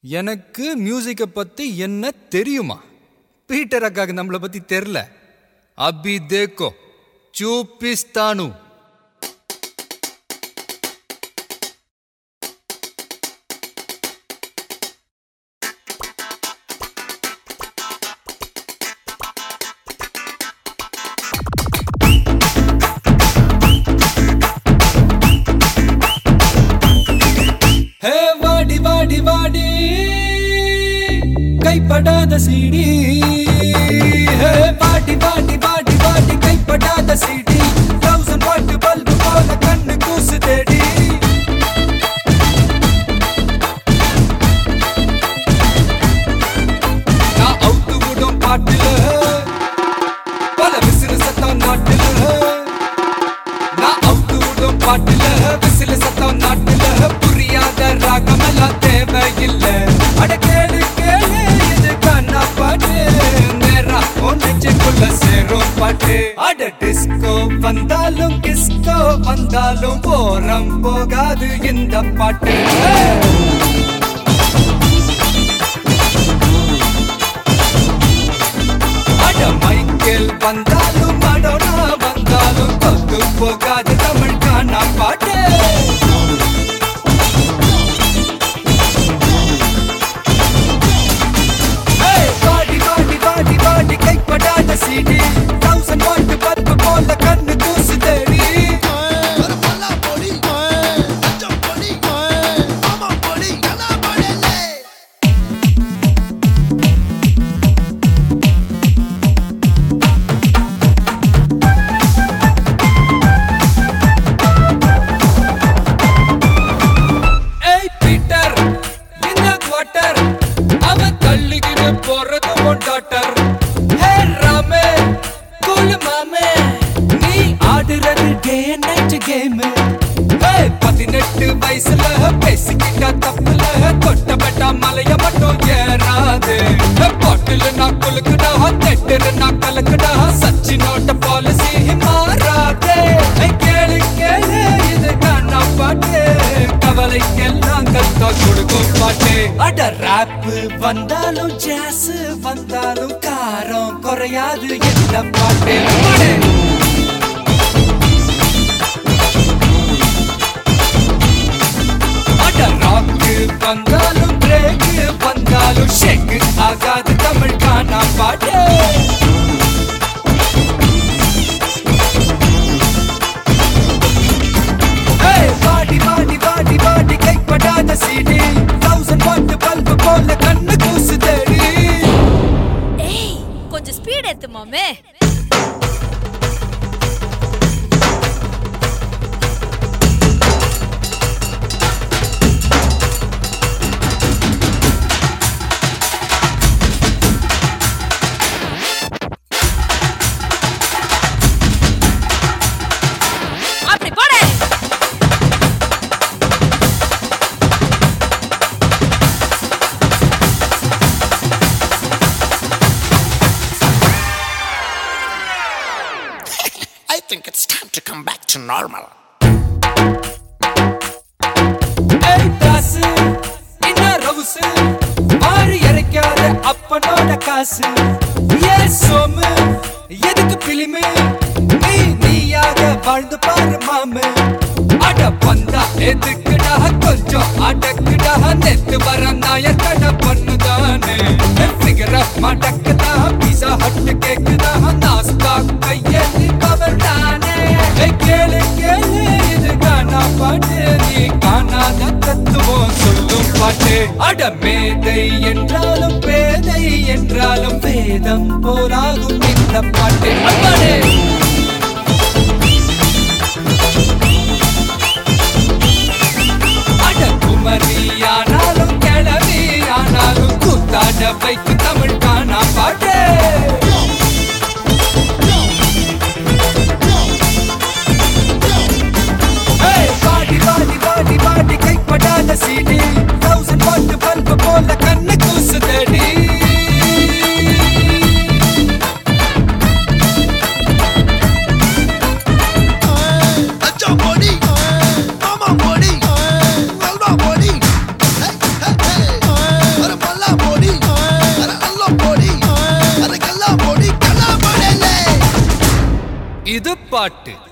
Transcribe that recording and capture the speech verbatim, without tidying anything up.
எனக்கு மியூசிக்கை பத்தி என்ன தெரியுமா? பீட்டர் அக்காக்கு நம்மளை பத்தி தெரியல. அபி தேக்கோ చూపిస్తాను. ஹே வாடி வாடி வாடி கைப்படாத சீடி. ஹே வாடி வாடி வாடி வாடி கைப்படாத சீடி. தௌசண்ட் வாட் பல்பு போல கண்ணு கூசு தேடி. நான் அவுத்து விடும் பாட்டுல பல விசிறு சத்தம் நாட்டுல. நான் அவுத்து விடும் பாட்டுல விசிறு சத்தம் நாட்டுல. புரியாத ராகமெல்லாம் தேவையில்லை. அட கேளு கேளு இது கண்ணா பாட்டு. நேரா ஒன்னுக்குள்ள சேரும் பாட்டு. அட டிஸ்கோ வந்தாலும் கிஸ்கோ வந்தாலும் போரம் போகாது இந்த பாட்டு. அட மைக்கேல் வந்தாலும் மடோனா வந்தாலும் தொத்து போகாது தமிழ் கானா பாட்டு. கைப்படாத சீடி. தௌசண்ட் வாட் பல்பு போல கண்ணு கூசு தேடி. ஏய் பீட்டர் இந்த குவார்ட்டர் அவன் தள்ளிக்கிட்டு போறது உன் டாட்டர். பதினெட்டு வயசுல பேசிக்கிட்ட தப்புல தொட்டப்பட்ட மலைய மட்டும் ஏறாது. பாட்டுல நான் கொலுக்குடா தெட்டுல நான் கலக்குடா. சச்சினோட பாலிசி மாறாது. கேளு கேளு இது காணா பாட்டு. கவலைக்கெல்லாம் கத்தா கொடுக்கும் பாட்டு. அட ராப் வந்தாலும் ஜாஸ் வந்தாலும் காரம் குறையாது இந்த பாட்டு. ராக்கு வந்தாலும் பிரேக் வந்தாலும் ஷேக் ஆகாது தமிழ் கானா பாட்டு. வாடி வாடி வாடி வாடி கைப்படாத சீடி. தௌசண்ட் வாட் பல்பு போல கண்ணு கூசு தேடி. ஏய் கொஞ்சம் ஸ்பீட் ஏத்து மாமே. I think it's time to come back to normal. Hey தாசு என்ன ரவுசு ஆறு இறைக்காத அப்பனோட காசு. ஏ சோமு எதுக்கு பிலிமு நீ நீயாக வாழ்ந்து பாரு மாமு. அட பந்தா எதுக்குடா கொஞ்சம் அடக்குடா. நெத்து வர நாயர் கடை பண்ணுதானே. ஃபிகர மடக்குதா பீஸா ஹட்டு கேக்குதா. நாஸ்தா கையெழுதி பவர் தானே. கேளு கேளு இது கானா பாட்டு. நீ காணாத தத்துவம் சொல்லும் பாட்டு. அட மேதை என்றாலும் பேதை என்றாலும் வேதம் போலாகும் இந்த பாட்டு. அம்மாடே குமரியானாலும் கிளவியானாலும் கூத்தாட வைக்கு தமிழ் கானா பாட்டு. வாடி வாடி வாடி வாடி கைப்படாத சீடி. தௌசண்ட் வாட் பல்பு போல கண்ணு கூசு தேடி. Body, mama body, body. இது பாட்டு.